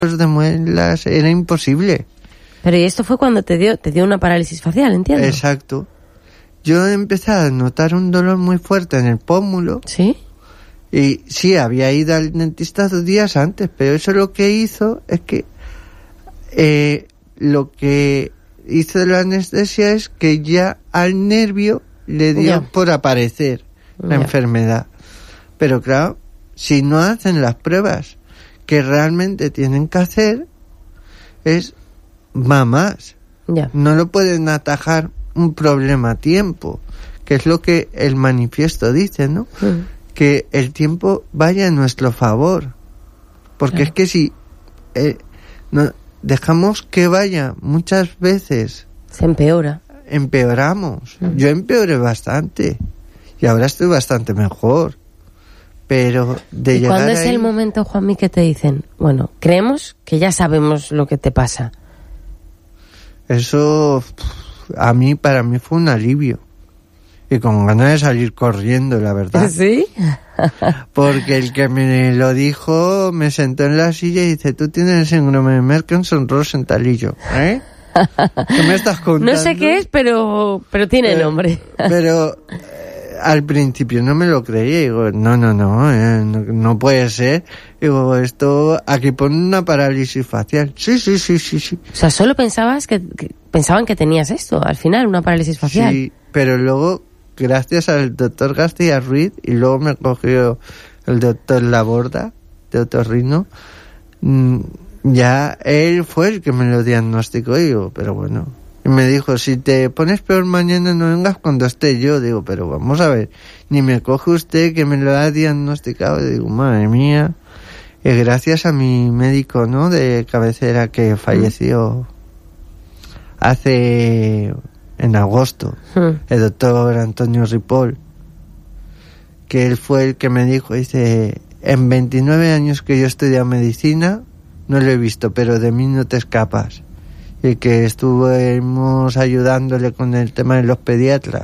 de muelas era imposible. Pero y esto fue cuando te dio una parálisis facial, entiendo. Exacto. Yo empecé a notar un dolor muy fuerte en el pómulo. ¿Sí? Y sí, había ido al dentista 2 días antes, pero eso lo que hizo es que lo que hizo la anestesia es que ya al nervio le dio por aparecer la enfermedad. Pero claro, si no hacen las pruebas que realmente tienen que hacer, va más. No lo pueden atajar un problema a tiempo, que es lo que el manifiesto dice, ¿no? Que el tiempo vaya a nuestro favor, porque es que si no dejamos que vaya muchas veces, se empeoramos. Yo empeoré bastante y ahora estoy bastante mejor, pero de llegar ¿cuándo es ahí, el momento, Juanmi, que te dicen, bueno, creemos que ya sabemos lo que te pasa? Eso para mí fue un alivio y con ganas de salir corriendo, la verdad. ¿Sí? Porque el que me lo dijo me sentó en la silla y dice, tú tienes el síndrome de Merkel-Rosenthal y yo, ¿eh? ¿Qué me estás contando? No sé qué es, pero tiene nombre. Pero al principio no me lo creía, digo, no puede ser. Digo, esto, aquí pone una parálisis facial. Sí. O sea, solo pensaban que tenías esto, al final, una parálisis facial. Sí, pero luego, gracias al doctor García Ruiz, y luego me cogió el doctor Laborda, de otorrino, ya él fue el que me lo diagnosticó, digo, pero bueno. Y me dijo, si te pones peor mañana no vengas cuando esté yo. Digo, pero vamos a ver, ni me coge usted que me lo ha diagnosticado. Digo, madre mía. Y gracias a mi médico, ¿no?, de cabecera, que falleció en agosto, el doctor Antonio Ripoll, que él fue el que me dijo, dice, en 29 años que yo he estudiado medicina, no lo he visto, pero de mí no te escapas. Y que estuvimos ayudándole con el tema de los pediatras.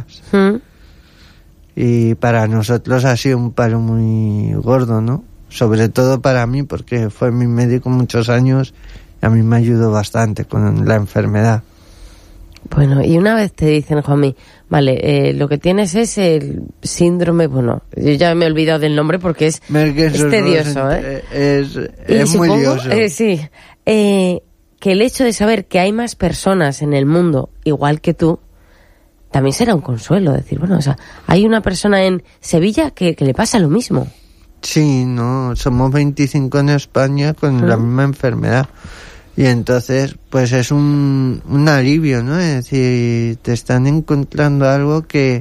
Y para nosotros ha sido un palo muy gordo, ¿no? Sobre todo para mí, porque fue mi médico muchos años y a mí me ayudó bastante con la enfermedad. Bueno, y una vez te dicen, Juanmi, vale, lo que tienes es el síndrome, bueno, yo ya me he olvidado del nombre porque es tedioso, ¿eh? Es muy lioso. Sí. Que el hecho de saber que hay más personas en el mundo igual que tú, también será un consuelo. Decir, bueno, o sea, hay una persona en Sevilla que le pasa lo mismo. Sí, no, somos 25 en España con la misma enfermedad. Y entonces, pues es un alivio, ¿no? Es decir, te están encontrando algo que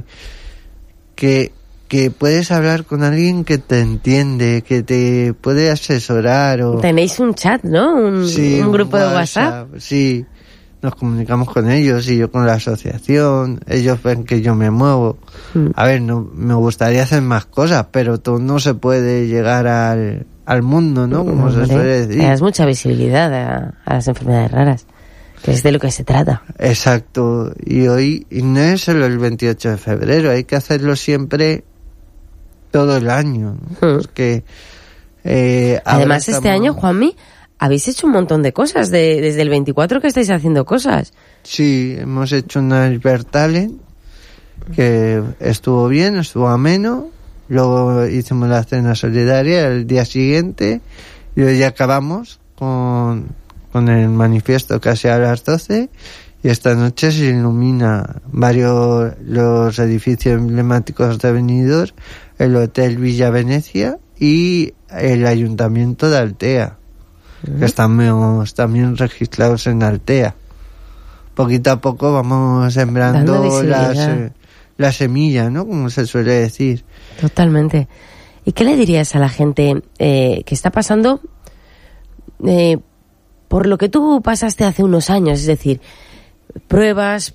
puedes hablar con alguien que te entiende, que te puede asesorar. Tenéis un chat, ¿no? Un grupo de WhatsApp. Sí, nos comunicamos con ellos y yo con la asociación. Ellos ven que yo me muevo. A ver, no me gustaría hacer más cosas, pero todo no se puede llegar al mundo, ¿no? Como se suele decir. Das mucha visibilidad a las enfermedades raras, que es de lo que se trata. Exacto. Y hoy, y no es solo el 28 de febrero, hay que hacerlo siempre, todo el año, ¿no? Porque, además, este año, Juanmi, habéis hecho un montón de cosas. Desde el 24 que estáis haciendo cosas. Sí, hemos hecho una Albertalent que estuvo bien, estuvo ameno. Luego hicimos la cena solidaria el día siguiente y hoy ya acabamos con el manifiesto casi a las 12 y esta noche se ilumina los edificios emblemáticos de Benidorm, el Hotel Villa Venecia y el Ayuntamiento de Altea, que estamos también registrados en Altea. Poquito a poco vamos sembrando la semilla, ¿no? Como se suele decir. Totalmente. ¿Y qué le dirías a la gente que está pasando por lo que tú pasaste hace unos años? Es decir, pruebas,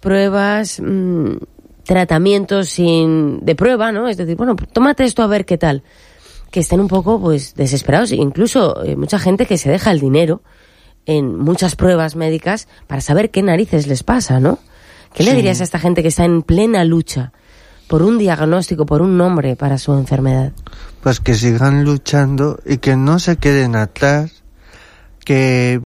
tratamientos de prueba, ¿no? Es decir, bueno, tómate esto a ver qué tal. Que estén un poco, pues, desesperados. Incluso mucha gente que se deja el dinero en muchas pruebas médicas para saber qué narices les pasa, ¿no? ¿Qué le dirías a esta gente que está en plena lucha por un diagnóstico, por un nombre para su enfermedad? Pues que sigan luchando y que no se queden atrás, que